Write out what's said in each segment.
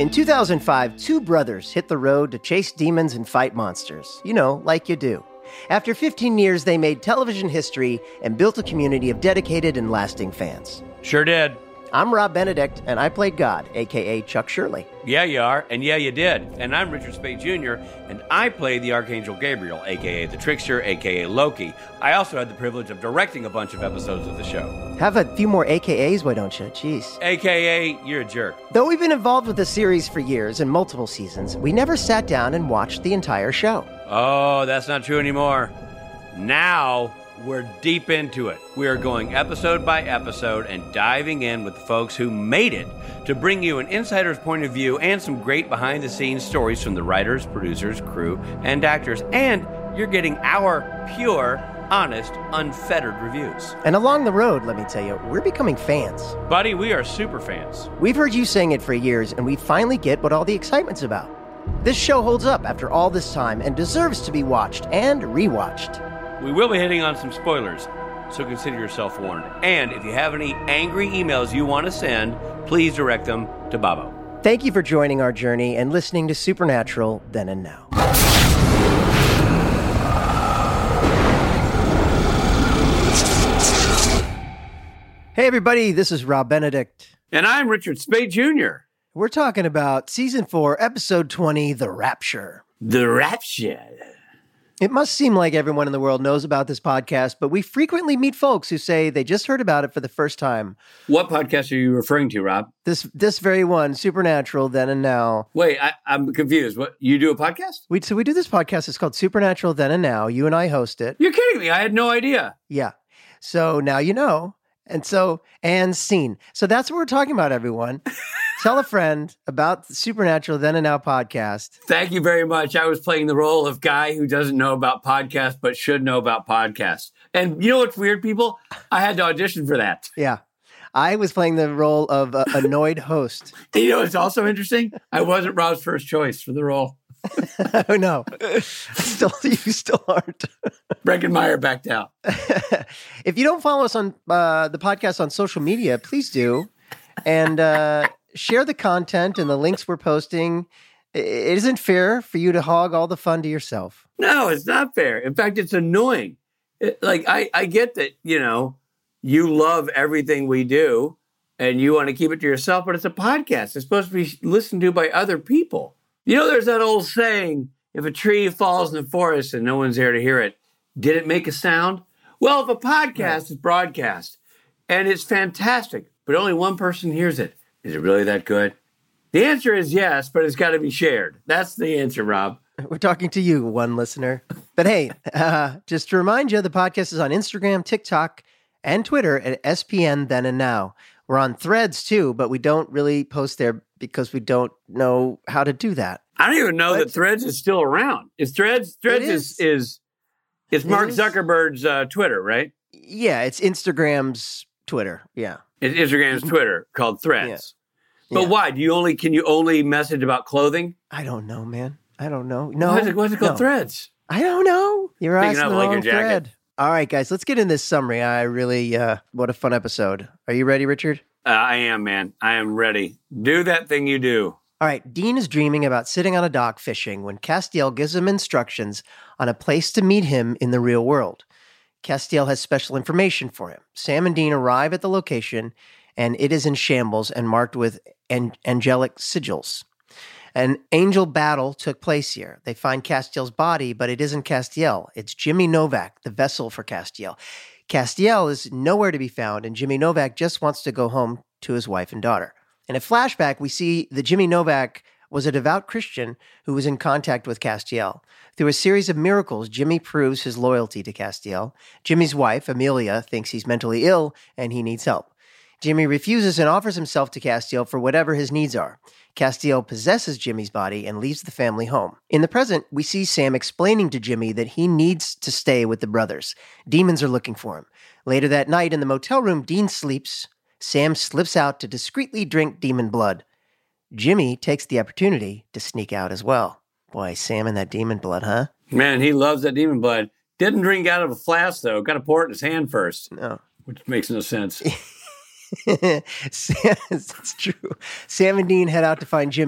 In 2005, two brothers hit the road to chase demons and fight monsters. You know, like you do. After 15 years, they made television history and built a community of dedicated and lasting fans. Sure did. I'm Rob Benedict, and I played God, a.k.a. Chuck Shirley. Yeah, you are, and yeah, you did. And I'm Richard Spade Jr., and I played the Archangel Gabriel, a.k.a. the Trickster, a.k.a. Loki. I also had the privilege of directing a bunch of episodes of the show. Have a few more AKAs, why don't you? Jeez. A.k.a. you're a jerk. Though we've been involved with the series for years and multiple seasons, we never sat down and watched the entire show. Oh, that's not true anymore. Now we're deep into it. We are going episode by episode and diving in with the folks who made it to bring you an insider's point of view and some great behind-the-scenes stories from the writers, producers, crew, and actors. And you're getting our pure, honest, unfettered reviews. And along the road, let me tell you, we're becoming fans. Buddy, we are super fans. We've heard you saying it for years, and we finally get what all the excitement's about. This show holds up after all this time and deserves to be watched and rewatched. We will be hitting on some spoilers, so consider yourself warned. And if you have any angry emails you want to send, please direct them to Babo. Thank you for joining our journey and listening to Supernatural Then and Now. Hey everybody, this is Rob Benedict. And I'm Richard Spade Jr. We're talking about Season 4, Episode 20, The Rapture. The Rapture. It must seem like everyone in the world knows about this podcast, but we frequently meet folks who say they just heard about it for the first time. What podcast are you referring to, Rob? This very one, Supernatural Then and Now. Wait, I'm confused. What, you do a podcast? We do this podcast. It's called Supernatural Then and Now. You and I host it. You're kidding me. I had no idea. Yeah. So now you know. And scene. So that's what we're talking about, everyone. Tell a friend about the Supernatural Then and Now podcast. Thank you very much. I was playing the role of guy who doesn't know about podcasts, but should know about podcasts. And you know what's weird, people? I had to audition for that. Yeah. I was playing the role of annoyed host. You know what's also interesting? I wasn't Rob's first choice for the role. Oh, no. You still aren't. Breckenmeyer backed out. If you don't follow us on the podcast on social media, please do. And share the content and the links we're posting. It isn't fair for you to hog all the fun to yourself. No, it's not fair. In fact, it's annoying. I get that, you love everything we do and you want to keep it to yourself, but it's a podcast. It's supposed to be listened to by other people. There's that old saying, if a tree falls in the forest and no one's there to hear it, did it make a sound? Well, if a podcast is broadcast and it's fantastic, but only one person hears it, is it really that good? The answer is yes, but it's got to be shared. That's the answer, Rob. We're talking to you, one listener. But hey, just to remind you, the podcast is on Instagram, TikTok, and Twitter at SPN Then and Now. We're on Threads too, but we don't really post there because we don't know how to do that. I don't even know that Threads is still around. Is Threads is Mark Zuckerberg's Twitter, right? Yeah, it's Instagram's Twitter. Yeah. It's Instagram's Twitter called Threads. Yeah. But why? Can you only message about clothing? I don't know, man. I don't know. No. Why is it called Threads? I don't know. You're asking the wrong thread. Jacket. All right, guys, let's get in this summary. What a fun episode. Are you ready, Richard? I am, man. I am ready. Do that thing you do. All right, Dean is dreaming about sitting on a dock fishing when Castiel gives him instructions on a place to meet him in the real world. Castiel has special information for him. Sam and Dean arrive at the location, and it is in shambles and marked with angelic sigils. An angel battle took place here. They find Castiel's body, but it isn't Castiel. It's Jimmy Novak, the vessel for Castiel. Castiel is nowhere to be found, and Jimmy Novak just wants to go home to his wife and daughter. In a flashback, we see that Jimmy Novak was a devout Christian who was in contact with Castiel. Through a series of miracles, Jimmy proves his loyalty to Castiel. Jimmy's wife, Amelia, thinks he's mentally ill and he needs help. Jimmy refuses and offers himself to Castiel for whatever his needs are. Castiel possesses Jimmy's body and leaves the family home. In the present, we see Sam explaining to Jimmy that he needs to stay with the brothers. Demons are looking for him. Later that night in the motel room, Dean sleeps. Sam slips out to discreetly drink demon blood. Jimmy takes the opportunity to sneak out as well. Boy, Sam and that demon blood, huh? Man, he loves that demon blood. Didn't drink out of a flask, though. Got to pour it in his hand first. No. Which makes no sense. It's true. Sam and Dean head out to find Jimmy.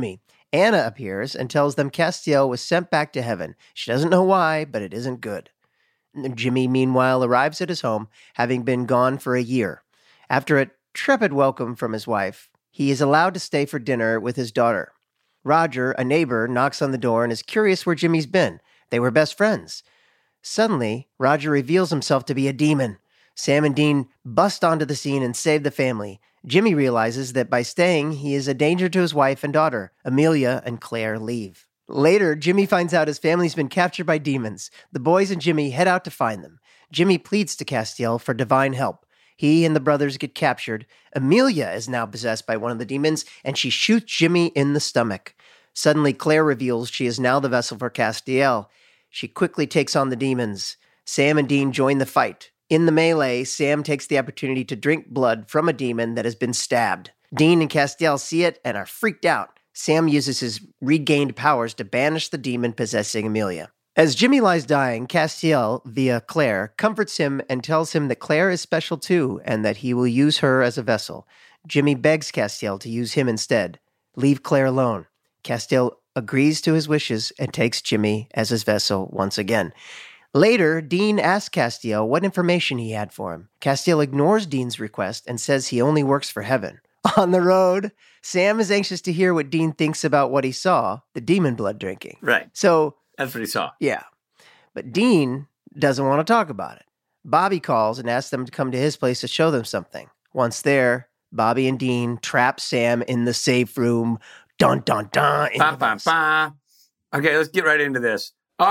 Anna appears and tells them Castiel was sent back to heaven. She doesn't know why, but it isn't good. Jimmy, meanwhile, arrives at his home, having been gone for a year. After a trepid welcome from his wife, he is allowed to stay for dinner with his daughter. Roger, a neighbor, knocks on the door and is curious where Jimmy's been. They were best friends. Suddenly, Roger reveals himself to be a demon. Sam and Dean bust onto the scene and save the family. Jimmy realizes that by staying, he is a danger to his wife and daughter. Amelia and Claire leave. Later, Jimmy finds out his family's been captured by demons. The boys and Jimmy head out to find them. Jimmy pleads to Castiel for divine help. He and the brothers get captured. Amelia is now possessed by one of the demons, and she shoots Jimmy in the stomach. Suddenly, Claire reveals she is now the vessel for Castiel. She quickly takes on the demons. Sam and Dean join the fight. In the melee, Sam takes the opportunity to drink blood from a demon that has been stabbed. Dean and Castiel see it and are freaked out. Sam uses his regained powers to banish the demon possessing Amelia. As Jimmy lies dying, Castiel, via Claire, comforts him and tells him that Claire is special too and that he will use her as a vessel. Jimmy begs Castiel to use him instead. Leave Claire alone. Castiel agrees to his wishes and takes Jimmy as his vessel once again. Later, Dean asks Castiel what information he had for him. Castiel ignores Dean's request and says he only works for heaven. On the road, Sam is anxious to hear what Dean thinks about what he saw, the demon blood drinking. Right. So, that's what he saw. Yeah. But Dean doesn't want to talk about it. Bobby calls and asks them to come to his place to show them something. Once there, Bobby and Dean trap Sam in the safe room. Dun, dun, dun. Okay, let's get right into this.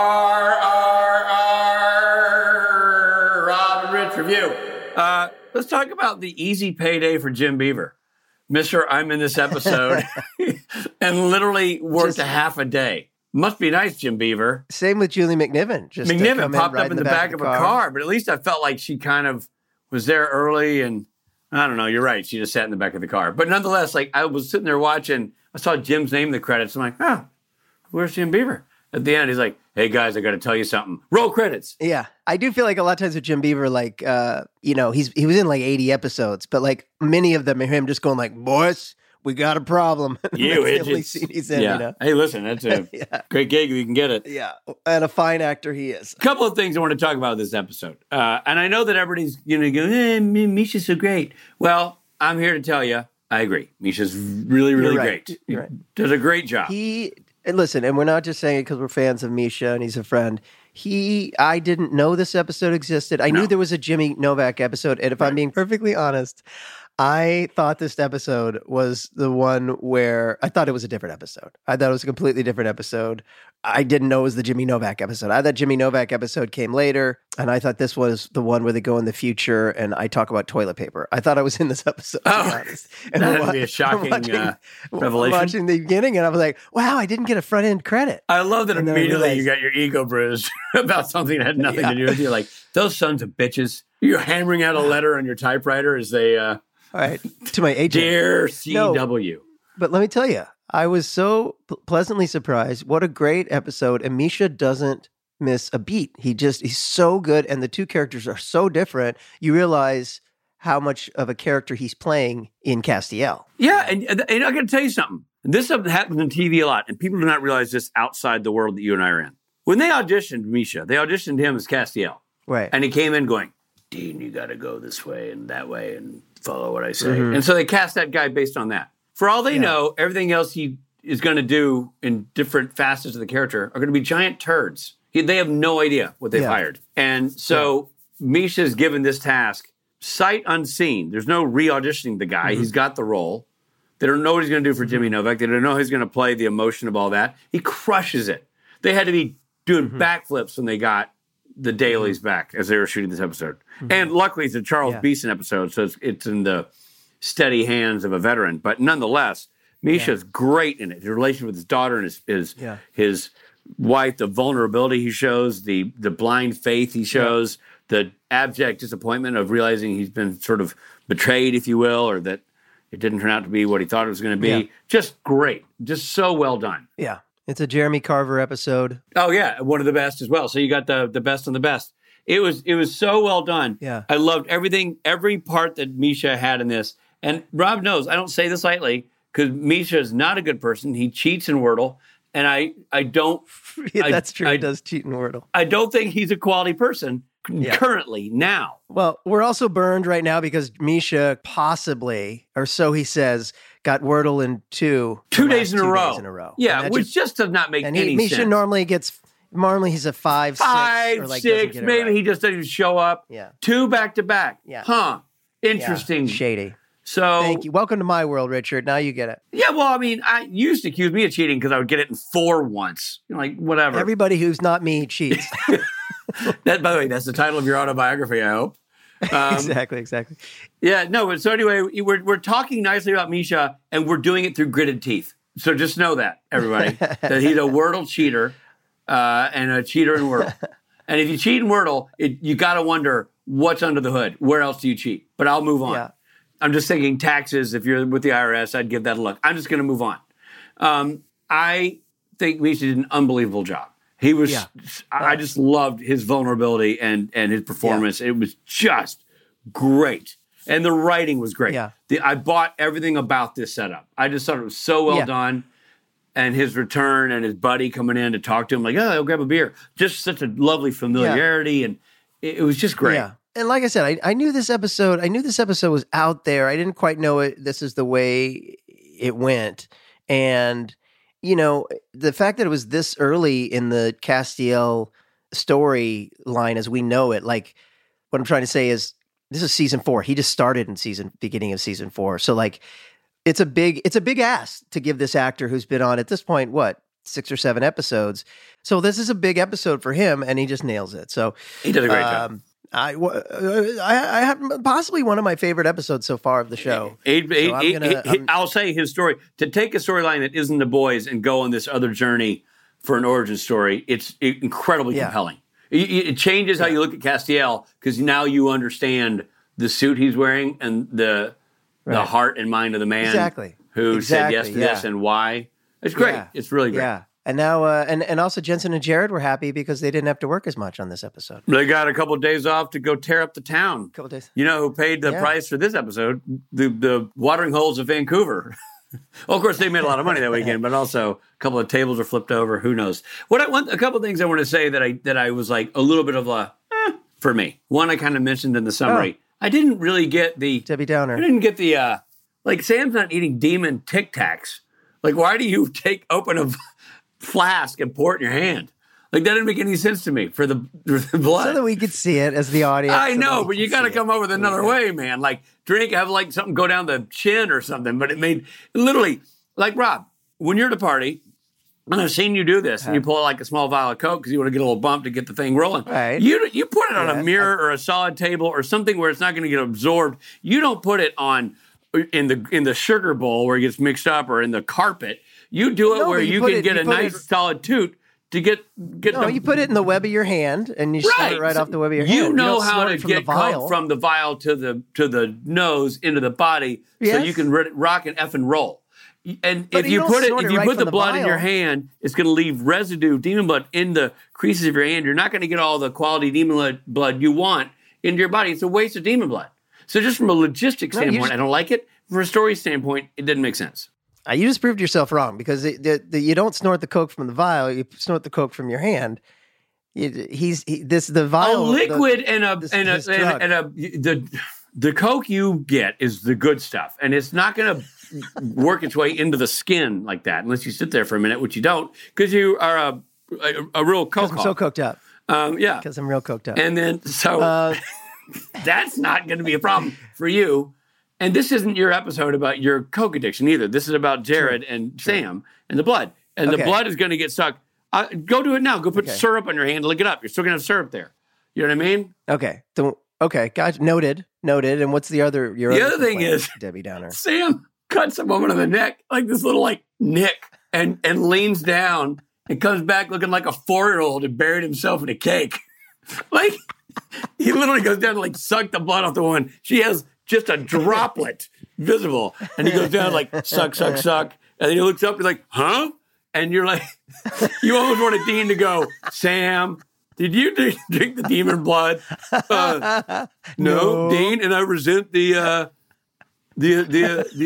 Rob and Rich review. Let's talk about the easy payday for Jim Beaver. Mr. I'm in this episode and literally worked a half a day. Must be nice, Jim Beaver. Same with Julie McNiven. McNiven popped up in the back of a car, but at least I felt like she kind of was there early, and I don't know, you're right. She just sat in the back of the car. But nonetheless, like I was sitting there watching, I saw Jim's name in the credits. I'm like, oh, where's Jim Beaver? At the end, he's like, hey, guys, I got to tell you something. Roll credits. Yeah. I do feel like a lot of times with Jim Beaver, like, he was in like 80 episodes, but like many of them are him just going like, boys, we got a problem. You idiots. He's in, yeah. Hey, listen, that's a great gig if you can get it. Yeah. And a fine actor he is. A couple of things I want to talk about this episode. And I know that everybody's going to go, Misha's so great. Well, I'm here to tell you, I agree. Misha's really, really great. You're right. Does a great job. And listen, and we're not just saying it because we're fans of Misha and he's a friend. I didn't know this episode existed. I knew there was a Jimmy Novak episode. And if I'm being perfectly honest, I thought this episode was the one where I thought it was a different episode. I thought it was a completely different episode. I didn't know it was the Jimmy Novak episode. I thought Jimmy Novak episode came later, and I thought this was the one where they go in the future and I talk about toilet paper. I thought I was in this episode, to be honest. And that'd be a shocking revelation. Watching the beginning, and I was like, wow, I didn't get a front-end credit. I love that immediately you got your ego bruised about something that had nothing to do with you. Like, those sons of bitches. You're hammering out a letter on your typewriter as they... All right, to my agent. Dear CW. No, but let me tell you, I was so pleasantly surprised. What a great episode. And Misha doesn't miss a beat. He's so good. And the two characters are so different. You realize how much of a character he's playing in Castiel. Yeah. And I got to tell you something. This happens on TV a lot. And people do not realize this outside the world that you and I are in. When they auditioned Misha, they auditioned him as Castiel. Right. And he came in going, Dean, you got to go this way and that way and follow what I say. Mm-hmm. And so they cast that guy based on that. For all they know, everything else he is going to do in different facets of the character are going to be giant turds. They have no idea what they've hired. And so Misha's given this task, sight unseen. There's no re-auditioning the guy. Mm-hmm. He's got the role. They don't know what he's going to do for Jimmy Novak. They don't know how he's going to play the emotion of all that. He crushes it. They had to be doing backflips when they got the dailies back as they were shooting this episode. Mm-hmm. And luckily it's a Charles Beeson episode, so it's in the steady hands of a veteran. But nonetheless, Misha's great in it. His relationship with his daughter and his wife, the vulnerability he shows, the blind faith he shows, the abject disappointment of realizing he's been sort of betrayed, if you will, or that it didn't turn out to be what he thought it was going to be. Yeah. Just great. Just so well done. Yeah. It's a Jeremy Carver episode. Oh, yeah. One of the best as well. So you got the best and the best. It was so well done. Yeah. I loved everything, every part that Misha had in this. And Rob knows, I don't say this lightly, because Misha is not a good person. He cheats in Wordle. And I don't. Yeah, that's true. He does cheat in Wordle. I don't think he's a quality person currently now. Well, we're also burned right now because Misha possibly, or so he says, got Wordle in two days in a row. Yeah, which just does not make any sense. Misha normally he's a 5, 6. 6, maybe he just doesn't even show up. Yeah. 2 back to back. Yeah. Huh. Interesting. Yeah. Shady. So thank you. Welcome to my world, Richard. Now you get it. Yeah, well, I mean, you used to accuse me of cheating because I would get it in 4 once. Like, whatever. Everybody who's not me cheats. That, by the way, that's the title of your autobiography, I hope. Exactly. Yeah, no, so anyway, we're talking nicely about Misha, and we're doing it through gritted teeth. So just know that, everybody, that he's a Wordle cheater and a cheater in Wordle. And if you cheat in Wordle, you got to wonder what's under the hood. Where else do you cheat? But I'll move on. Yeah. I'm just thinking taxes. If you're with the IRS, I'd give that a look. I'm just going to move on. I think Misha did an unbelievable job. He was. I just loved his vulnerability and his performance. Yeah. It was just great, and the writing was great. Yeah. I bought everything about this setup. I just thought it was so well done, and his return and his buddy coming in to talk to him, like, "Oh, I'll grab a beer." Just such a lovely familiarity, and it was just great. Yeah. And like I said, I knew this episode. I knew this episode was out there. I didn't quite know it. This is the way it went, and the fact that it was this early in the Castiel storyline as we know it. Like, what I'm trying to say is, this is season 4. He just started in beginning of season 4. So like, it's a big ask to give this actor who's been on at this point 6 or 7 episodes. So this is a big episode for him, and he just nails it. So he did a great job. I have possibly one of my favorite episodes so far of the show. I'll say his story, to take a storyline that isn't the boys and go on this other journey for an origin story, it's incredibly compelling. It changes how you look at Castiel, because now you understand the suit he's wearing and the heart and mind of the man who said yes to this and why. It's great. Yeah. It's really great. Yeah. And now, and also Jensen and Jared were happy because they didn't have to work as much on this episode. They got a couple of days off to go tear up the town. Couple days. You know who paid the price for this episode? The watering holes of Vancouver. Well, of course, they made a lot of money that weekend, but also a couple of tables were flipped over. Who knows? A couple of things I want to say that I was like a little bit of a for me. One I kind of mentioned in the summary. I didn't really get the Debbie Downer. I didn't get the like Sam's not eating demon Tic Tacs. Like, why do you open a flask and pour it in your hand? Like, that didn't make any sense to me for the blood. So that we could see it as the audience. I know, but you got to come up with another way, man. Like, have like something go down the chin or something. But it made literally, like, Rob, when you're at a party, and I've seen you do this, and you pull like a small vial of Coke because you want to get a little bump to get the thing rolling. Right. You put it on a mirror or a solid table or something where it's not going to get absorbed. You don't put it on in the sugar bowl where it gets mixed up, or in the carpet. You do it where you can get a nice solid toot to get. No, you put it in the web of your hand, and you snort it right off the web of your hand. You know how to get Coke from the vial to the nose into the body, so you can rock and effing roll. And if you put the blood in your hand, it's going to leave residue, demon blood, in the creases of your hand. You're not going to get all the quality demon blood you want into your body. It's a waste of demon blood. So just from a logistics standpoint, I don't like it. From a story standpoint, it didn't make sense. You just proved yourself wrong, because you don't snort the Coke from the vial. You snort the Coke from your hand. The vial, a liquid the Coke you get is the good stuff, and it's not going to work its way into the skin like that unless you sit there for a minute, which you don't, because you are a real Coke. I'm so coked up. Yeah, because I'm real coked up. And then that's not going to be a problem for you. And this isn't your episode about your Coke addiction either. This is about Jared and Sam and the blood. And the blood is going to get sucked. Go do it now. Go put syrup on your hand. Lick it up. You're still going to have syrup there. You know what I mean? Okay. Gotcha. Noted. And what's the other? The other thing is, Debbie Downer. Sam cuts a woman on the neck, like this little nick, and leans down and comes back looking like a 4-year-old and buried himself in a cake. Like, he literally goes down and suck the blood off the woman. She has just a droplet visible. And he goes down suck, suck, suck. And then he looks up, he's like, huh? And you're like, you almost wanted Dean to go, Sam, did you drink the demon blood? No, Dean. And I resent the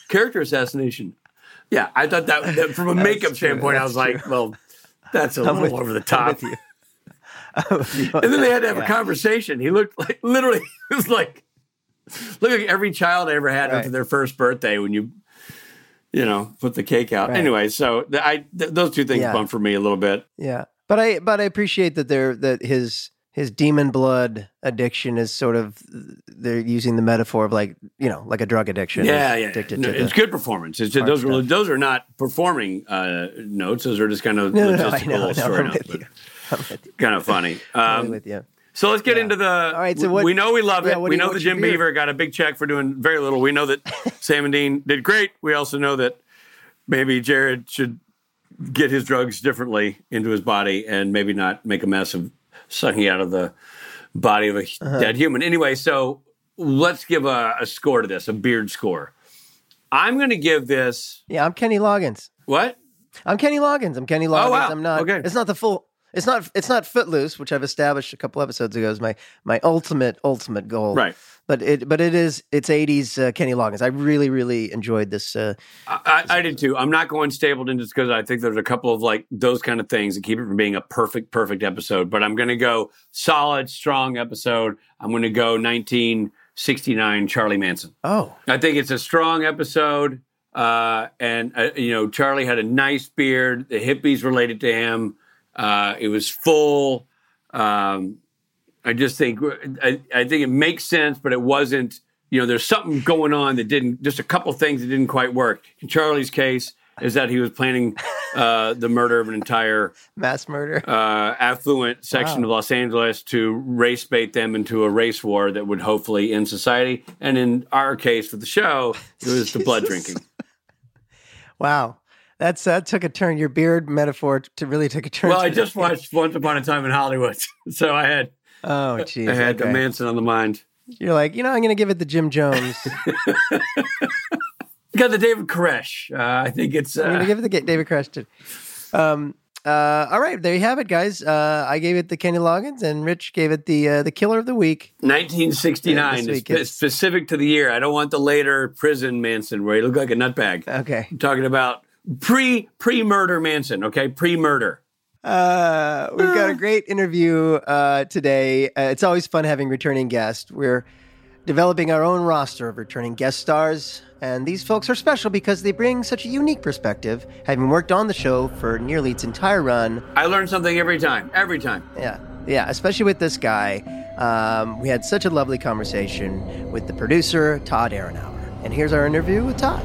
character assassination. Yeah, I thought that from a makeup standpoint, I was like, well, that's a little over the top. And then they had to have a conversation. He looked like, literally, it was like, look like every child I ever had after their first birthday when you put the cake out. Right. Anyway, so those two things bump for me a little bit. Yeah, but I appreciate that his demon blood addiction is sort of, they're using the metaphor of like a drug addiction. Yeah. It's good perforance. It's just, those are not performing notes. Those are just kind of logistical story notes. Kind of funny. I'm with you. So let's get into the. All right. So we know we love it. We know that Jim Beaver got a big check for doing very little. We know that Sam and Dean did great. We also know that maybe Jared should get his drugs differently into his body and maybe not make a mess of sucking out of the body of a dead human. Anyway, so let's give a score to this, a beard score. I'm going to give this. Yeah, I'm Kenny Loggins. What? I'm Kenny Loggins. Oh, wow. I'm not. Okay. It's not the full. It's not Footloose, which I've established a couple episodes ago as my ultimate goal. Right. But it's 80s Kenny Loggins. I really, really enjoyed this. I did too. I'm not going Stapleton just because I think there's a couple of like those kind of things that keep it from being a perfect episode. But I'm going to go solid, strong episode. I'm going to go 1969 Charlie Manson. Oh. I think it's a strong episode. And Charlie had a nice beard. The hippies related to him. It was full. I just think I think it makes sense, but it wasn't. There's something going on that didn't. Just a couple things that didn't quite work. In Charlie's case, is that he was planning the murder of an entire mass murder, affluent section of Los Angeles to race bait them into a race war that would hopefully end society. And in our case for the show, it was the blood drinking. Wow. That took a turn. Your beard metaphor really took a turn. Well, I just watched Once Upon a Time in Hollywood, so I had the Manson on the mind. You're like, I'm going to give it the Jim Jones. You got the David Koresh. I think it's. I'm going to give it the David Koresh too. All right, there you have it, guys. I gave it the Kenny Loggins, and Rich gave it the Killer of the Week. 1969 is specific to the year. I don't want the later prison Manson where he looked like a nutbag. Okay, I'm talking about. Pre-murder Manson, okay? Pre-murder. We've got a great interview today. It's always fun having returning guests. We're developing our own roster of returning guest stars, and these folks are special because they bring such a unique perspective, having worked on the show for nearly its entire run. I learn something every time. Yeah, especially with this guy. We had such a lovely conversation with the producer, Todd Aronauer. And here's our interview with Todd.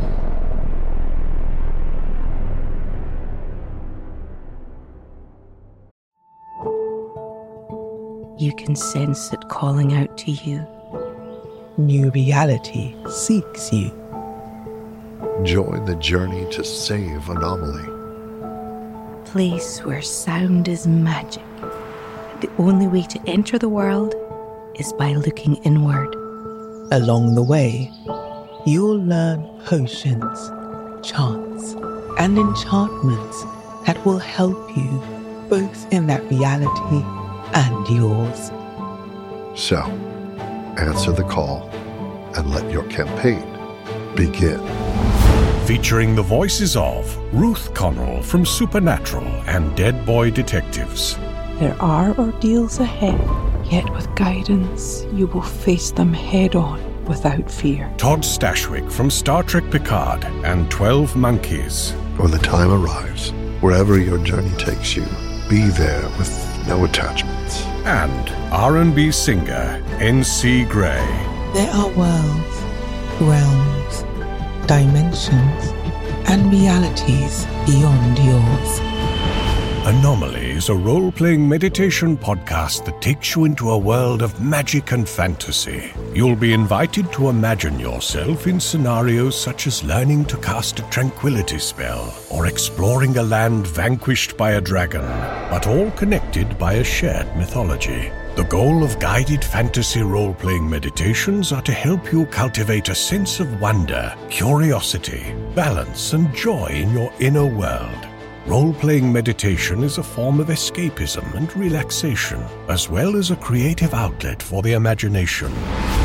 You can sense it calling out to you. New reality seeks you. Join the journey to save Anomaly. Place where sound is magic. The only way to enter the world is by looking inward. Along the way, you'll learn potions, chants, and enchantments that will help you both in that reality and yours. So, answer the call and let your campaign begin. Featuring the voices of Ruth Connell from Supernatural and Dead Boy Detectives. There are ordeals ahead, yet with guidance, you will face them head on without fear. Todd Stashwick from Star Trek Picard and 12 Monkeys. When the time arrives, wherever your journey takes you, be there with no attachments. And R&B singer N.C. Gray. There are worlds, realms, dimensions, and realities beyond yours. Anomaly is a role-playing meditation podcast that takes you into a world of magic and fantasy. You'll be invited to imagine yourself in scenarios such as learning to cast a tranquility spell or exploring a land vanquished by a dragon, but all connected by a shared mythology. The goal of guided fantasy role-playing meditations are to help you cultivate a sense of wonder, curiosity, balance, and joy in your inner world. Role-playing meditation is a form of escapism and relaxation, as well as a creative outlet for the imagination.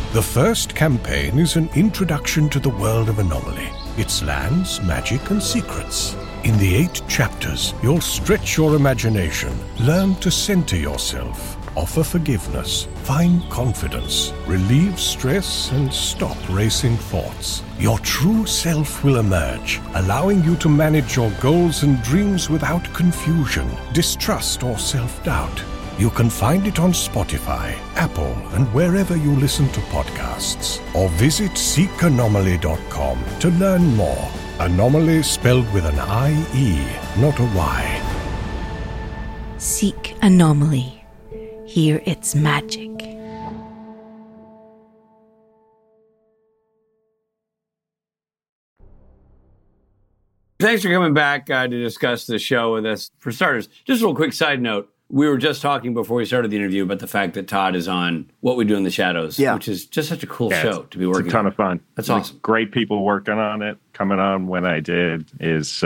The first campaign is an introduction to the world of Anomaly, its lands, magic, and secrets. In the 8 chapters, you'll stretch your imagination, learn to center yourself, offer forgiveness, find confidence, relieve stress, and stop racing thoughts. Your true self will emerge, allowing you to manage your goals and dreams without confusion, distrust, or self-doubt. You can find it on Spotify, Apple, and wherever you listen to podcasts. Or visit seekanomaly.com to learn more. Anomaly spelled with an I-E, not a Y. Seek Anomaly. Hear its magic. Thanks for coming back to discuss the show with us. For starters, just a little quick side note. We were just talking before we started the interview about the fact that Todd is on What We Do in the Shadows, which is just such a cool show to be working on. It's a ton of fun. That's awesome. Great people working on it. Coming on when I did is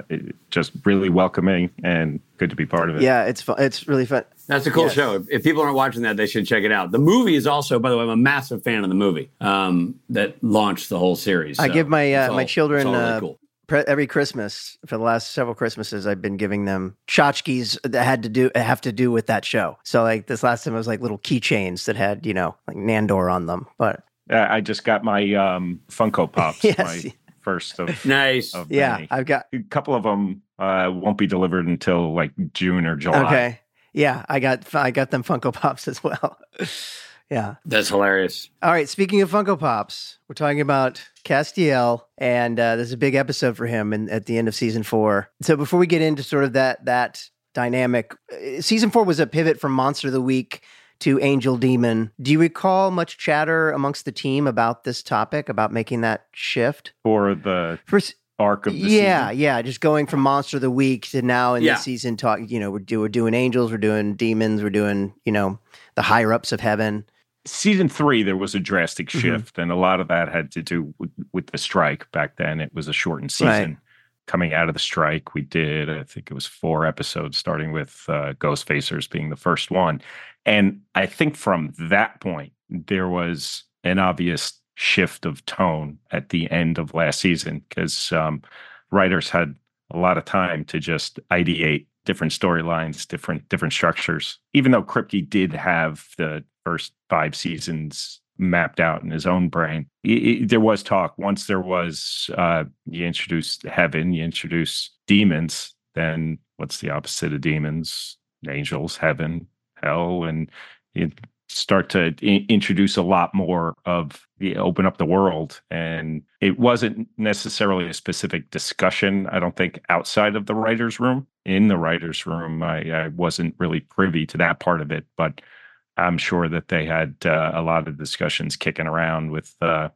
just really welcoming and good to be part of it. Yeah, it's fun. It's really fun. That's a cool show. If people aren't watching that, they should check it out. The movie is also, by the way, I'm a massive fan of the movie that launched the whole series. I give my children really cool. Every Christmas for the last several Christmases, I've been giving them tchotchkes that have to do with that show. So like this last time, it was like little keychains that had like Nandor on them. But I just got my Funko Pops. Yes. My first of nice. Of yeah, many. I've got a couple of them won't be delivered until like June or July. Okay. Yeah, I got them Funko Pops as well. Yeah. That's hilarious. All right, speaking of Funko Pops, we're talking about Castiel, and there's a big episode for him at the end of season 4. So before we get into sort of that dynamic, season 4 was a pivot from Monster of the Week to Angel Demon. Do you recall much chatter amongst the team about this topic, about making that shift? For the arc of the season? Yeah, just going from Monster of the Week to now in this season, we're doing angels, we're doing demons, we're doing, the higher-ups of heaven. Season 3, there was a drastic shift, and a lot of that had to do with the strike. Back then, it was a shortened season. Right. Coming out of the strike, we did, I think it was 4 episodes, starting with Ghost Facers being the first one. And I think from that point, there was an obvious shift of tone at the end of last season, because writers had a lot of time to just ideate different storylines, different structures. Even though Kripke did have the first 5 seasons mapped out in his own brain, there was talk. Once there was, you introduce heaven, you introduce demons, then what's the opposite of demons? Angels, heaven, hell, and you start to introduce a lot more of open up the world. And it wasn't necessarily a specific discussion, I don't think, outside of the writer's room. In the writer's room, I wasn't really privy to that part of it, but I'm sure that they had a lot of discussions kicking around with the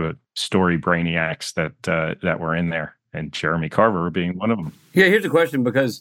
story brainiacs that were in there, and Jeremy Carver being one of them. Yeah, here's a question, because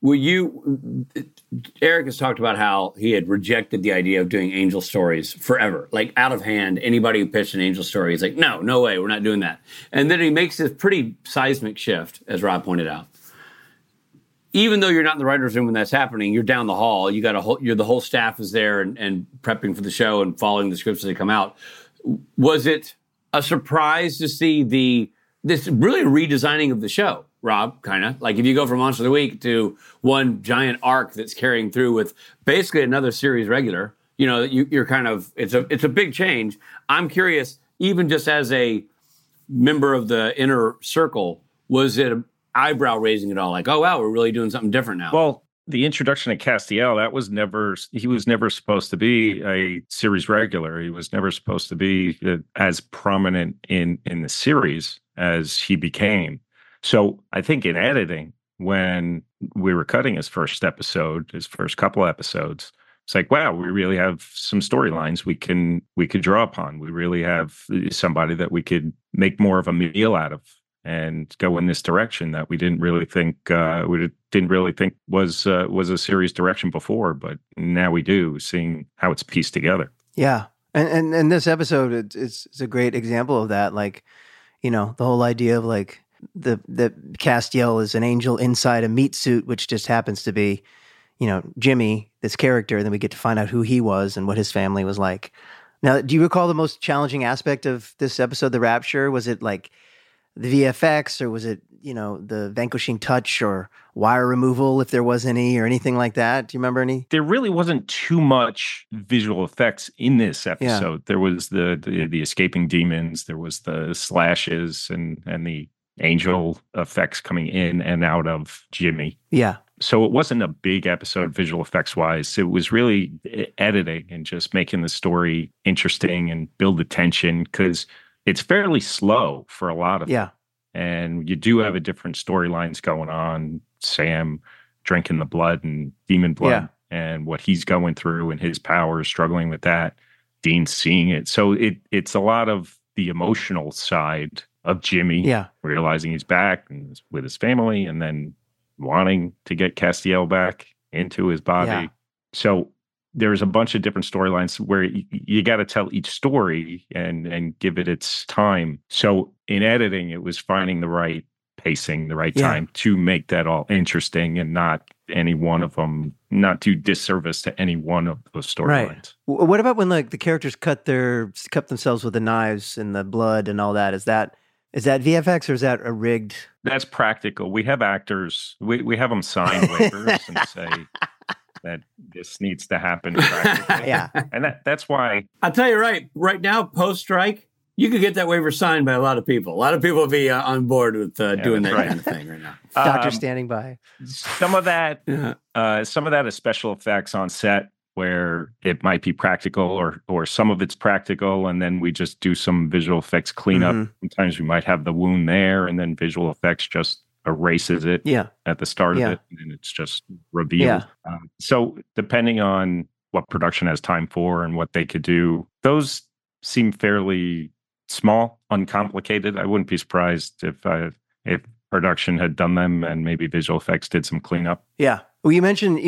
Eric has talked about how he had rejected the idea of doing angel stories forever. Like, out of hand, anybody who pitched an angel story is like, no way, we're not doing that. And then he makes this pretty seismic shift, as Rob pointed out. Even though you're not in the writer's room when that's happening, you're down the hall. The whole staff is there and prepping for the show and following the scripts as they come out. Was it a surprise to see this really redesigning of the show, Rob? Kind of like if you go from Monster of the Week to one giant arc that's carrying through with basically another series regular. You're kind of it's a big change. I'm curious, even just as a member of the inner circle, was it eyebrow raising at all? Like, oh wow, we're really doing something different now. Well, the introduction of Castiel, he was never supposed to be a series regular. He was never supposed to be as prominent in the series as he became. So I think in editing, when we were cutting his first couple episodes, it's like, wow, we really have some storylines we could draw upon. We really have somebody that we could make more of a meal out of and go in this direction that we didn't really think was a series direction before, but now we do, seeing how it's pieced together. Yeah, and this episode is a great example of that. Like, the whole idea of like the Castiel is an angel inside a meat suit, which just happens to be, Jimmy, this character. And then we get to find out who he was and what his family was like. Now, do you recall the most challenging aspect of this episode, The Rapture? Was it like the VFX, or was it, the vanquishing touch or wire removal, if there was any, or anything like that? Do you remember any? There really wasn't too much visual effects in this episode. Yeah. There was the escaping demons, there was the slashes and the angel effects coming in and out of Jimmy. Yeah. So it wasn't a big episode visual effects wise. It was really editing and just making the story interesting and build the tension, because it's fairly slow for a lot of it. And you do have a different storylines going on. Sam drinking the blood and demon blood and what he's going through and his powers, struggling with that. Dean seeing it. So it's a lot of the emotional side of Jimmy realizing he's back and with his family, and then wanting to get Castiel back into his body. Yeah. So there's a bunch of different storylines where you got to tell each story and give it its time. So in editing, it was finding the right pacing, the right time to make that all interesting, and not any one of them, not do disservice to any one of those storylines. Right. What about when the characters cut themselves with the knives and the blood and all that? Is that VFX, or is that a rigged? That's practical. We have actors. We have them sign waivers and say that this needs to happen practically. And that's why. I'll tell you right now, post-strike, you could get that waiver signed by a lot of people. A lot of people will be on board with doing that kind of thing right now. Doctor standing by. Some of that is special effects on set, where it might be practical, or some of it's practical, and then we just do some visual effects cleanup. Sometimes we might have the wound there, and then visual effects just erases it at the start of it, and it's just revealed. So depending on what production has time for and what they could do, those seem fairly small, uncomplicated. I wouldn't be surprised if production had done them and maybe visual effects did some cleanup. Yeah. Well, you mentioned,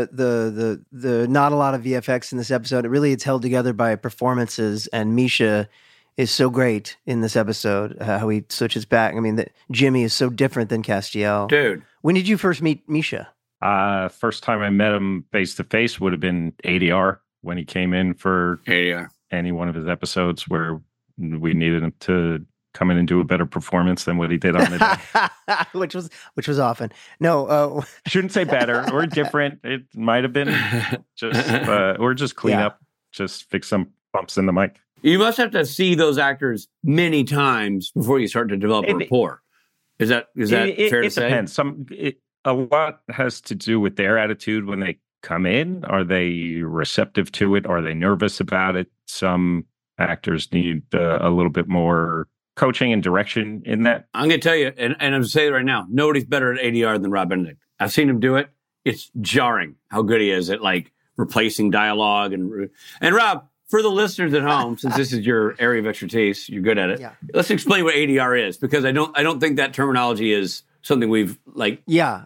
the not a lot of VFX in this episode. It's held together by performances, and Misha is so great in this episode, how he switches back. I mean, Jimmy is so different than Castiel. Dude. When did you first meet Misha? First time I met him face to face would have been ADR, when he came in for any one of his episodes where we needed him to come in and do a better performance than what he did on the day. which was often. No, shouldn't say better or different. It might have been just clean up, just fix some bumps in the mic. You must have to see those actors many times before you start to develop a rapport. Is that fair to say? Depends. A lot has to do with their attitude when they come in. Are they receptive to it? Are they nervous about it? Some actors need a little bit more coaching and direction in that. I'm going to tell you, and I'm going to say it right now, nobody's better at ADR than Rob Benedict. I've seen him do it. It's jarring how good he is at replacing dialogue. And Rob, for the listeners at home, since this is your area of expertise, you're good at it. Yeah. Let's explain what ADR is, because I don't think that terminology is something we've well,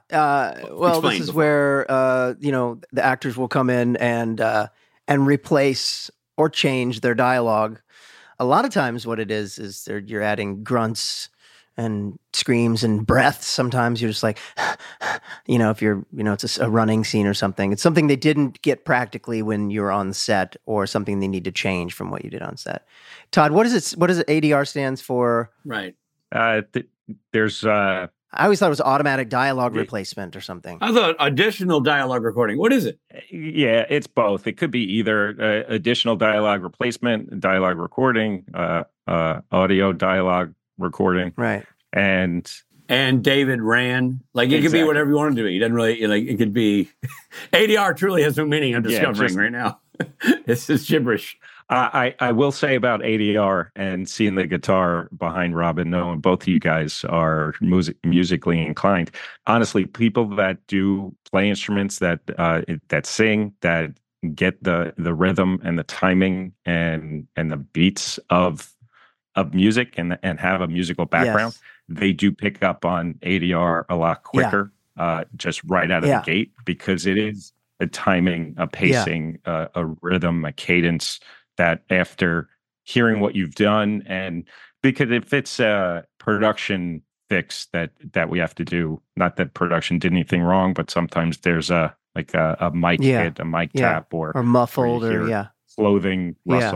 this is where the actors will come in and replace or change their dialogue. A lot of times what it is you're adding grunts and screams and breaths. Sometimes you're just like, if you're, it's a running scene or something. It's something they didn't get practically when you're on set, or something they need to change from what you did on set. Todd, what does ADR stands for? Right. There's I always thought it was automatic dialogue replacement or something. I thought additional dialogue recording. What is it? Yeah, it's both. It could be either additional dialogue replacement, dialogue recording, audio dialogue recording. Right. And David ran. It could be whatever you want it to be. He doesn't really, it could be. ADR truly has no meaning, I'm discovering right now. This is gibberish. I will say about ADR and seeing the guitar behind Robin, knowing both of you guys are musically inclined. Honestly, people that do play instruments, that sing, that get the rhythm and the timing and the beats of music and have a musical background, they do pick up on ADR a lot quicker, just right out of the gate, because it is a timing, a pacing, a rhythm, a cadence that after hearing what you've done, and because if it's a production fix that we have to do, not that production did anything wrong, but sometimes there's a mic hit, a mic tap, or muffled, or clothing rustle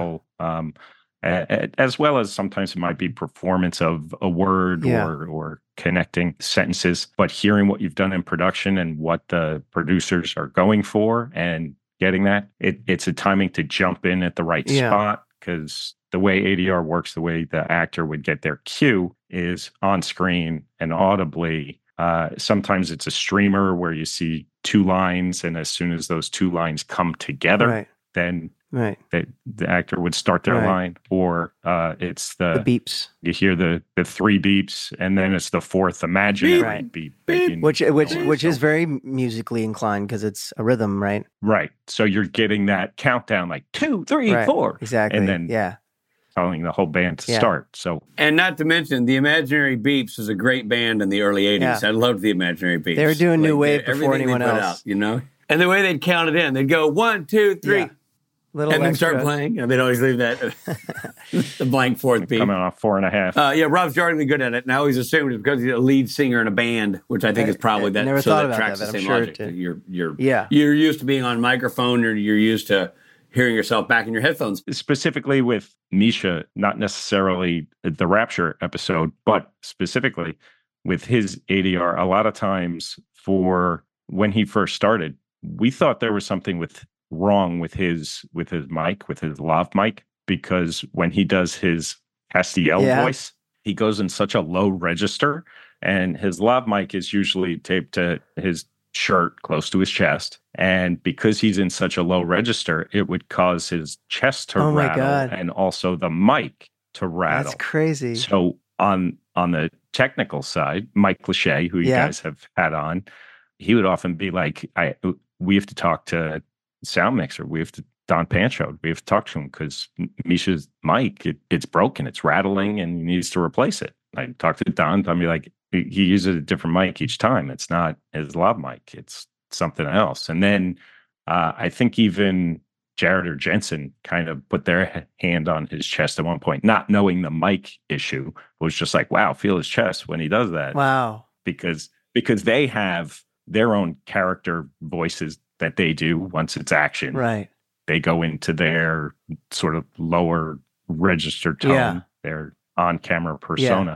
As well as sometimes it might be performance of a word or connecting sentences, but hearing what you've done in production and what the producers are going for and getting that, it's a timing to jump in at the right spot, because the way ADR works, the way the actor would get their cue is on screen and audibly. Sometimes it's a streamer where you see two lines, and as soon as those two lines come together, then the actor would start their line, or it's the beeps. You hear the three beeps, and then it's the fourth imaginary beep, which is very musically inclined because it's a rhythm, right? Right. So you're getting that countdown, like 2, 3, 4, exactly, and then telling the whole band to start. So, and not to mention, the Imaginary Beeps was a great band in the early 80s. I loved the Imaginary Beeps. They were doing new wave before anyone else, And the way they'd count it in, they'd go 1, 2, 3. Little then start playing, and they'd always leave that the blank fourth beat. Coming off 4.5. Rob's jarringly good at it. And I always assumed it's because he's a lead singer in a band, which I think is probably that. Never so thought that about tracks that, the same sure logic. You're used to being on microphone, or you're used to hearing yourself back in your headphones. Specifically with Misha, not necessarily the Rapture episode, but specifically with his ADR, a lot of times for when he first started, we thought there was something wrong with his mic, with his lav mic, because when he does his Castiel voice, he goes in such a low register, and his lav mic is usually taped to his shirt close to his chest, and because he's in such a low register, it would cause his chest to rattle and also the mic to rattle. That's crazy. So on the technical side, Mike Lachey, who you guys have had on, he would often be like, we have to talk to sound mixer. We have to Don Pancho. We have to talk to him because Misha's mic, it's broken. It's rattling, and he needs to replace it. I talked to Don. I'd be like, he uses a different mic each time. It's not his lav mic. It's something else. And then I think even Jared or Jensen kind of put their hand on his chest at one point, not knowing the mic issue, was just like, wow, feel his chest when he does that. Wow. Because they have their own character voices that they do once it's action. Right. They go into their sort of lower register tone, their on-camera persona.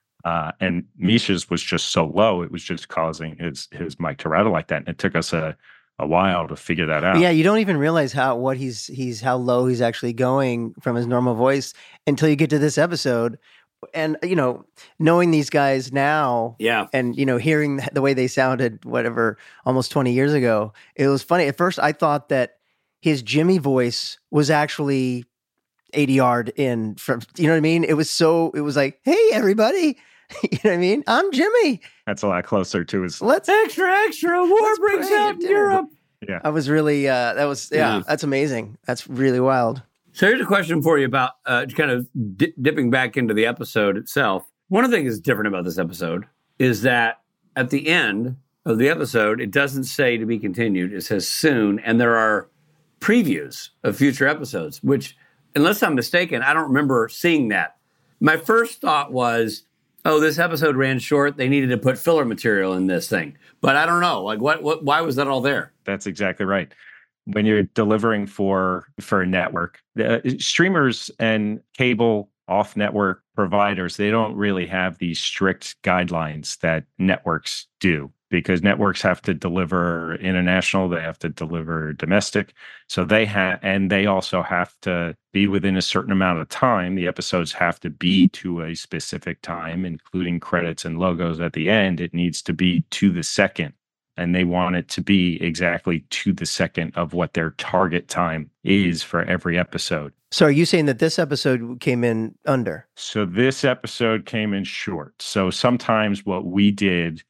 And Misha's was just so low, it was just causing his mic to rattle like that. And it took us a while to figure that out. Yeah, you don't even realize how low he's actually going from his normal voice until you get to this episode. And, knowing these guys now, and, hearing the way they sounded, almost 20 years ago, it was funny. At first, I thought that his Jimmy voice was actually ADR'd in from, you know what I mean? It was like, hey, everybody, you know what I mean? I'm Jimmy. That's a lot closer to his. Let's extra. War breaks out in Europe. Yeah. I was really, that's amazing. That's really wild. So here's a question for you about kind of dipping back into the episode itself. One of the things that's different about this episode is that at the end of the episode, it doesn't say to be continued. It says soon, and there are previews of future episodes, which, unless I'm mistaken, I don't remember seeing that. My first thought was, this episode ran short. They needed to put filler material in this thing. But I don't know. Like, why was that all there? That's exactly right. When you're delivering for a network, streamers and cable off-network providers, they don't really have these strict guidelines that networks do, because networks have to deliver international, they have to deliver domestic. So they also have to be within a certain amount of time. The episodes have to be to a specific time, including credits and logos at the end. It needs to be to the second. And they want it to be exactly to the second of what their target time is for every episode. So are you saying that this episode came in under? So this episode came in short. So sometimes what we did,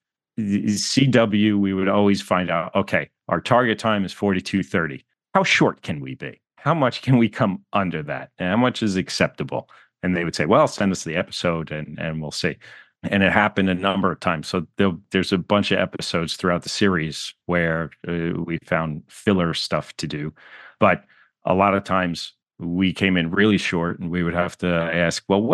CW, we would always find out, okay, our target time is 42:30. How short can we be? How much can we come under that? And how much is acceptable? And they would say, well, send us the episode and we'll see. And it happened a number of times. So there's a bunch of episodes throughout the series where we found filler stuff to do. But a lot of times we came in really short, and we would have to ask, well,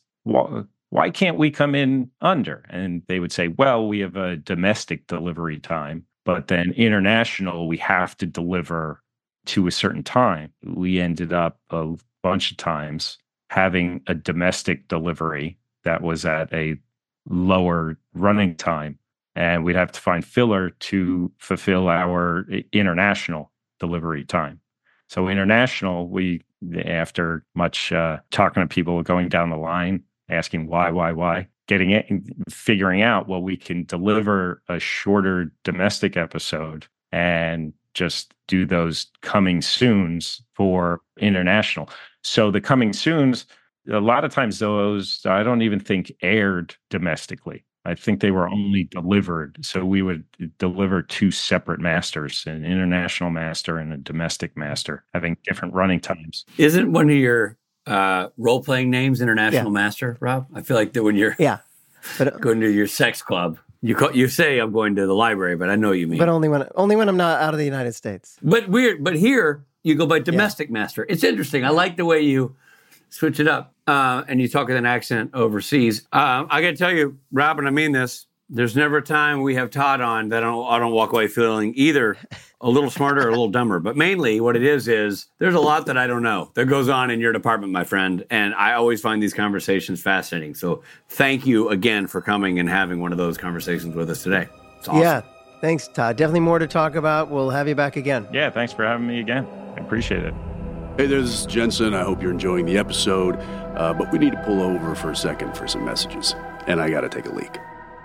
why can't we come in under? And they would say, well, we have a domestic delivery time, but then international, we have to deliver to a certain time. We ended up a bunch of times having a domestic delivery that was at a lower running time, and we'd have to find filler to fulfill our international delivery time. So international, we, after much talking to people, going down the line, asking why, getting it, figuring out, well, we can deliver a shorter domestic episode and just do those coming soons for international. So the coming soons, a lot of times those, I don't even think aired domestically. I think they were only delivered. So we would deliver two separate masters, an international master and a domestic master, having different running times. Isn't one of your role-playing names International Master, Rob? I feel like that when you're going to your sex club, you say I'm going to the library, but I know you mean. But only when I'm not out of the United States. But here you go by domestic master. It's interesting. I like the way you switch it up, and you talk with an accent overseas. I got to tell you, Rob, and I mean this, there's never a time we have Todd on that I don't walk away feeling either a little smarter or a little dumber. But mainly what it is there's a lot that I don't know that goes on in your department, my friend. And I always find these conversations fascinating. So thank you again for coming and having one of those conversations with us today. It's awesome. Yeah, thanks, Todd. Definitely more to talk about. We'll have you back again. Yeah, thanks for having me again. I appreciate it. Hey there, this is Jensen. I hope you're enjoying the episode, but we need to pull over for a second for some messages, and I got to take a leak.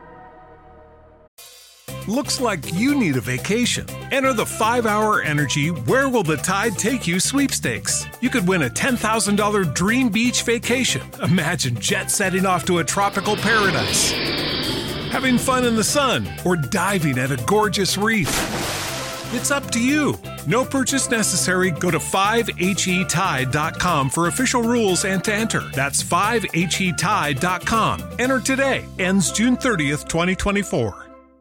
Looks like you need a vacation. Enter the 5-Hour Energy Where Will the Tide Take You sweepstakes. You could win a $10,000 dream beach vacation. Imagine jet setting off to a tropical paradise, having fun in the sun, or diving at a gorgeous reef. It's up to you. No purchase necessary. Go to 5HETide.com for official rules and to enter. That's 5HETide.com. Enter today. Ends June 30th, 2024.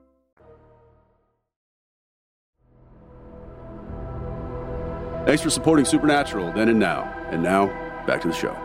Thanks for supporting Supernatural then and now. And now, back to the show.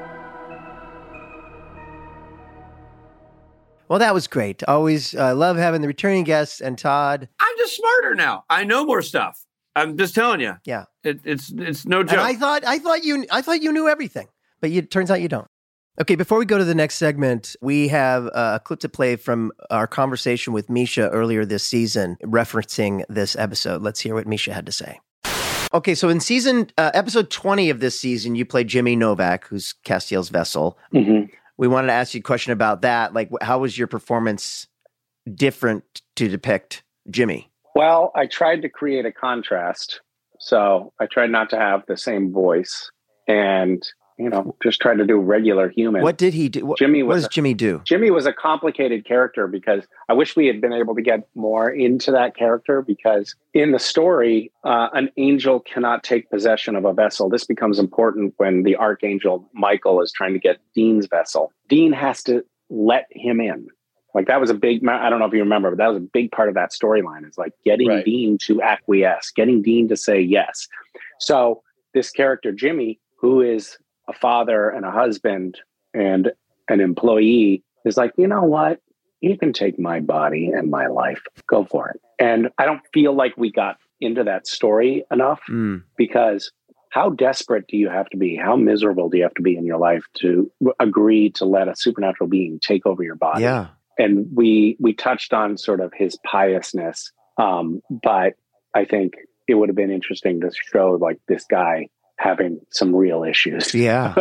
Well, that was great. Always love having the returning guests and Todd. I'm just smarter now. I know more stuff. I'm just telling you. Yeah, it's no joke. And I thought you knew everything, but it turns out you don't. Okay, before we go to the next segment, we have a clip to play from our conversation with Misha earlier this season, referencing this episode. Let's hear what Misha had to say. Okay, so in episode 20 of this season, you played Jimmy Novak, who's Castiel's vessel. Mm-hmm. We wanted to ask you a question about that. Like, how was your performance different to depict Jimmy? Well, I tried to create a contrast. So I tried not to have the same voice and, just tried to do regular human. What did he do? What does Jimmy do? Jimmy was a complicated character because I wish we had been able to get more into that character, because in the story, an angel cannot take possession of a vessel. This becomes important when the archangel Michael is trying to get Dean's vessel. Dean has to let him in. Like, that was a big, I don't know if you remember, but that was a big part of that storyline, is like getting Dean to acquiesce, getting Dean to say yes. So this character, Jimmy, who is a father and a husband and an employee, is like, you know what? You can take my body and my life. Go for it. And I don't feel like we got into that story enough, because how desperate do you have to be? How miserable do you have to be in your life to agree to let a supernatural being take over your body? Yeah. And we touched on sort of his piousness, but I think it would have been interesting to show like this guy having some real issues. Yeah.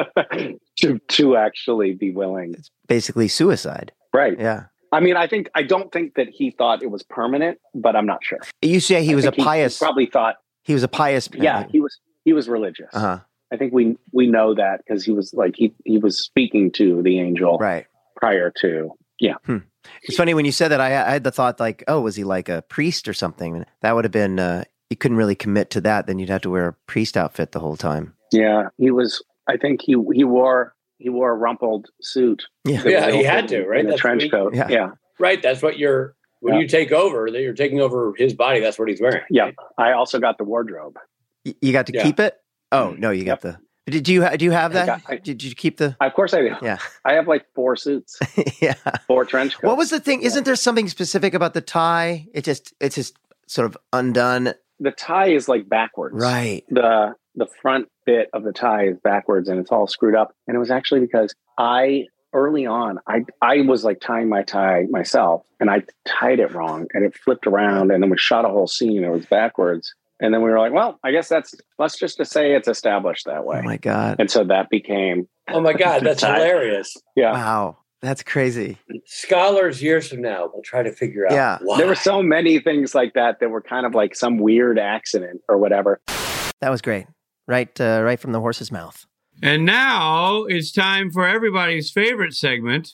to actually be willing. It's basically suicide. Right. Yeah. I mean, I don't think that he thought it was permanent, but I'm not sure. You say he was a pious. He probably thought he was a pious. Yeah, he was religious. Uh-huh. I think we know that because he was like he was speaking to the angel prior to. Yeah. It's funny when you said that. I had the thought like, oh, was he like a priest or something? That would have been. You couldn't really commit to that. Then you'd have to wear a priest outfit the whole time. Yeah, he was. I think he wore a rumpled suit. Yeah, he had to, right? In a trench coat. Yeah. Right. That's what when you take over, that you're taking over his body. That's what he's wearing. Yeah. Right? I also got the wardrobe. You got to keep it? Oh, no, you got the... Do you have that? Did you keep the... Of course I do. Yeah. I have like 4 suits. Yeah. 4 trench coats. What was the thing? Isn't there something specific about the tie? It's just sort of undone the tie is like backwards. Right. The front bit of the tie is backwards and it's all screwed up. And it was actually because early on, I was like tying my tie myself and I tied it wrong and it flipped around and then we shot a whole scene. It was backwards. And then we were like, well, I guess let's just say it's established that way. Oh my God. And so that became. Oh my God, that's hilarious. Yeah. Wow. That's crazy. Scholars years from now will try to figure out why. There were so many things like that were kind of like some weird accident or whatever. That was great. Right from the horse's mouth. And now it's time for everybody's favorite segment.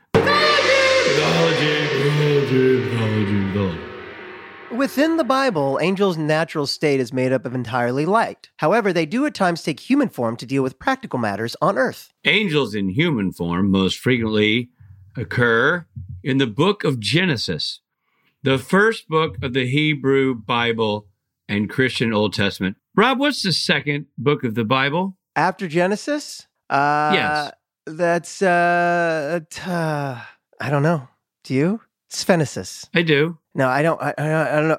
Within the Bible, angels' natural state is made up of entirely light. However, they do at times take human form to deal with practical matters on earth. Angels in human form most frequently occur in the book of Genesis, the first book of the Hebrew Bible and Christian Old Testament. Rob, what's the second book of the Bible? After Genesis? Yes. That's, I don't know. Do you? It's Phonesis. I do. No, I don't know.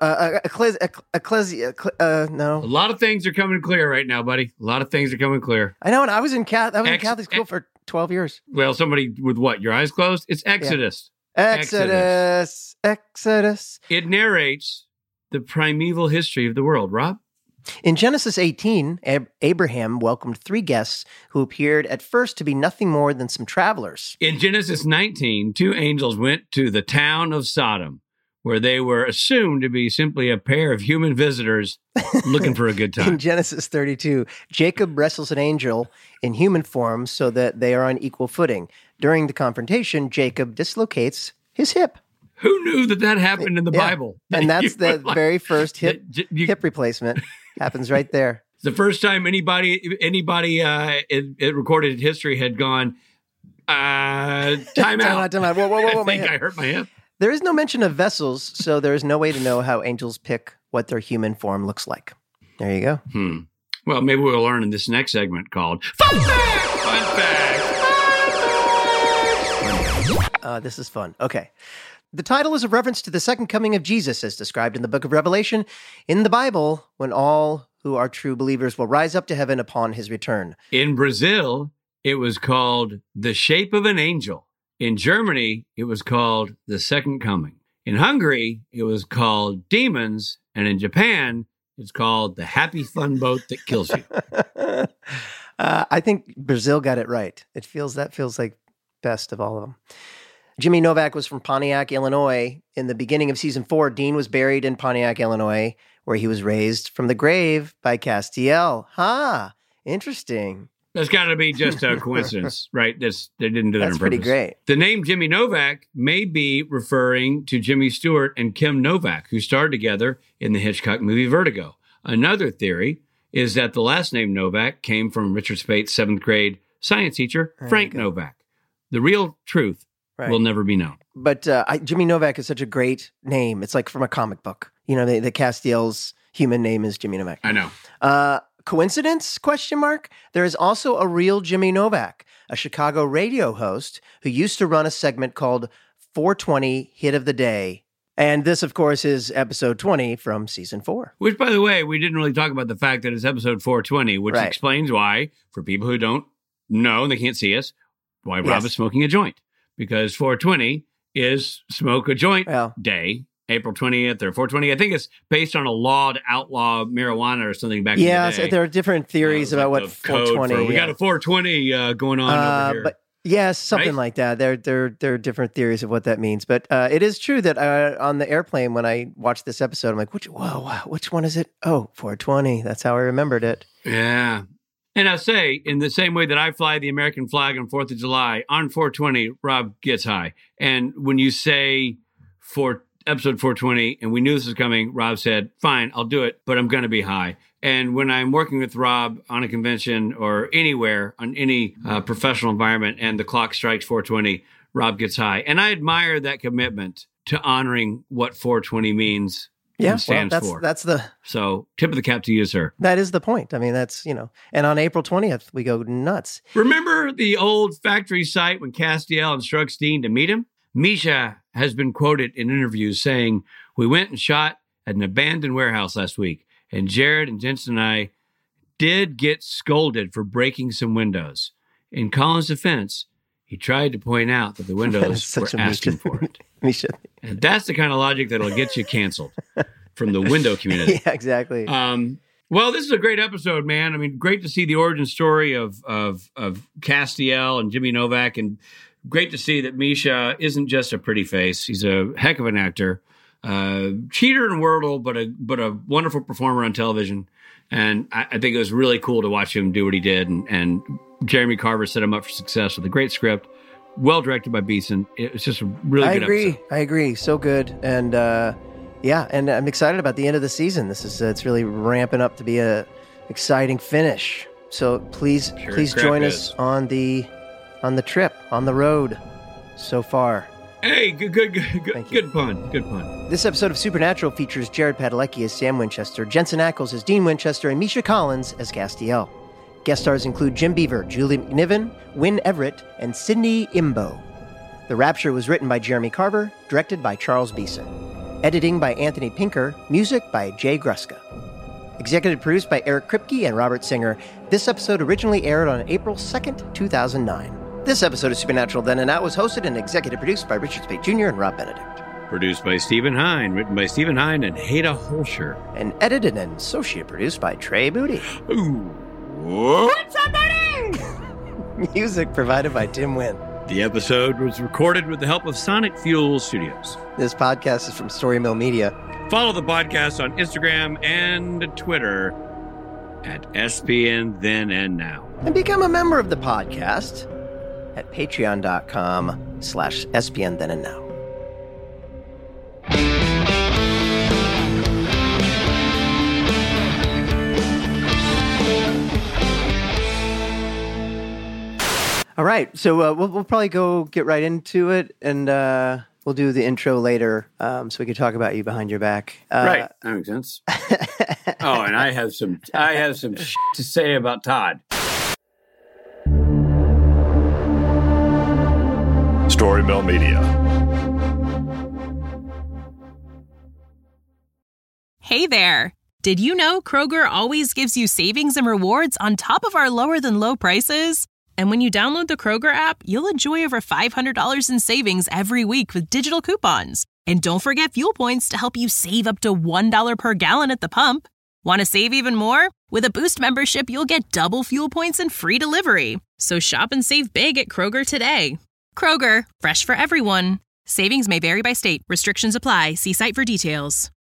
No. A lot of things are coming clear right now, buddy. A lot of things are coming clear. I know, and I was in Catholic school for 12 years. Well, somebody with what? Your eyes closed? It's Exodus. Yeah. Exodus. It narrates the primeval history of the world, Rob. In Genesis 18, Abraham welcomed 3 guests who appeared at first to be nothing more than some travelers. In Genesis 19, 2 angels went to the town of Sodom, where they were assumed to be simply a pair of human visitors looking for a good time. In Genesis 32, Jacob wrestles an angel in human form so that they are on equal footing. During the confrontation, Jacob dislocates his hip. Who knew that happened in the Bible? And that's the very first hip replacement. Happens right there. It's the first time anybody in recorded history had gone, time out. Whoa, I think I hurt my hip. There is no mention of vessels, so there is no way to know how angels pick what their human form looks like. There you go. Well, maybe we'll learn in this next segment called Fun Fact! Fun Fact! This is fun. Okay. The title is a reference to the second coming of Jesus as described in the book of Revelation. In the Bible, when all who are true believers will rise up to heaven upon his return. In Brazil, it was called The Shape of an Angel. In Germany, it was called The Second Coming. In Hungary, it was called Demons. And in Japan, it's called The Happy Fun Boat That Kills You. I think Brazil got it right. That feels like best of all of them. Jimmy Novak was from Pontiac, Illinois. In the beginning of season 4, Dean was buried in Pontiac, Illinois, where he was raised from the grave by Castiel. Interesting. That's got to be just a coincidence, right? They didn't do that on purpose. That's pretty great. The name Jimmy Novak may be referring to Jimmy Stewart and Kim Novak, who starred together in the Hitchcock movie Vertigo. Another theory is that the last name Novak came from Richard Spate's 7th grade science teacher, Frank Novak. The real truth will never be known. But Jimmy Novak is such a great name. It's like from a comic book. You know, the Castiel's human name is Jimmy Novak. I know. Coincidence? ? There is also a real Jimmy Novak, a Chicago radio host who used to run a segment called 420 Hit of the Day. And this, of course, is episode 20 from season 4. Which, by the way, we didn't really talk about the fact that it's episode 420, which explains why, for people who don't know and they can't see us, why Rob is smoking a joint. Because 420 is Smoke a Joint Day, April 20th or 420. I think it's based on a law to outlaw marijuana or something back in the day. So there are different theories about what 420. We got a 420 going on over here. But yes, something like that. There are different theories of what that means. But it is true that on the airplane, when I watched this episode, I'm like, which one is it? Oh, 420. That's how I remembered it. Yeah. And I say, in the same way that I fly the American flag on 4th of July, on 420, Rob gets high. And when you say for episode 420, and we knew this was coming, Rob said, fine, I'll do it, but I'm going to be high. And when I'm working with Rob on a convention or anywhere, on any professional environment, and the clock strikes 420, Rob gets high. And I admire that commitment to honoring what 420 means. Stands for. So tip of the cap to you, sir. That is the point. I mean, that's, and on April 20th, we go nuts. Remember the old factory site when Castiel instructs Dean to meet him? Misha has been quoted in interviews saying, we went and shot at an abandoned warehouse last week. And Jared and Jensen and I did get scolded for breaking some windows. In Colin's defense, he tried to point out that the windows were asking for it. And that's the kind of logic that'll get you canceled from the window community. Yeah, exactly. Well, this is a great episode, man. I mean, great to see the origin story of Castiel and Jimmy Novak, and great to see that Misha isn't just a pretty face. He's a heck of an actor. Cheater in Wordle, but a wonderful performer on television. And I think it was really cool to watch him do what he did. And Jeremy Carver set him up for success with a great script, well directed by Beeson. It was just a really good episode. I agree. So good. And yeah, and I'm excited about the end of the season. This is it's really ramping up to be a exciting finish. So please join us on the trip, on the road so far. Hey, good pun. This episode of Supernatural features Jared Padalecki as Sam Winchester, Jensen Ackles as Dean Winchester, and Misha Collins as Castiel. Guest stars include Jim Beaver, Julie McNiven, Wynn Everett, and Sydney Imbo. The Rapture was written by Jeremy Carver, directed by Charles Beeson. Editing by Anthony Pinker, music by Jay Gruska. Executive produced by Eric Kripke and Robert Singer. This episode originally aired on April 2nd, 2009. This episode of Supernatural Then and Now was hosted and executive produced by Richard Speight Jr. and Rob Benedict. Produced by Stephen Hine, written by Stephen Hine and Hada Holscher. And edited and associate produced by Trey Booty. Ooh. What's up, buddy? Music provided by Tim Wynn. The episode was recorded with the help of Sonic Fuel Studios. This podcast is from Story Mill Media. Follow the podcast on Instagram and Twitter at SPN Then and Now. And become a member of the podcast at patreon.com/SPN Then and Now. All right, so we'll probably go get right into it, and we'll do the intro later, so we can talk about you behind your back. Right, that makes sense. Oh, and I have some shit to say about Todd. Story Mill Media. Hey there. Did you know Kroger always gives you savings and rewards on top of our lower than low prices? And when you download the Kroger app, you'll enjoy over $500 in savings every week with digital coupons. And don't forget fuel points to help you save up to $1 per gallon at the pump. Want to save even more? With a Boost membership, you'll get double fuel points and free delivery. So shop and save big at Kroger today. Kroger, fresh for everyone. Savings may vary by state. Restrictions apply. See site for details.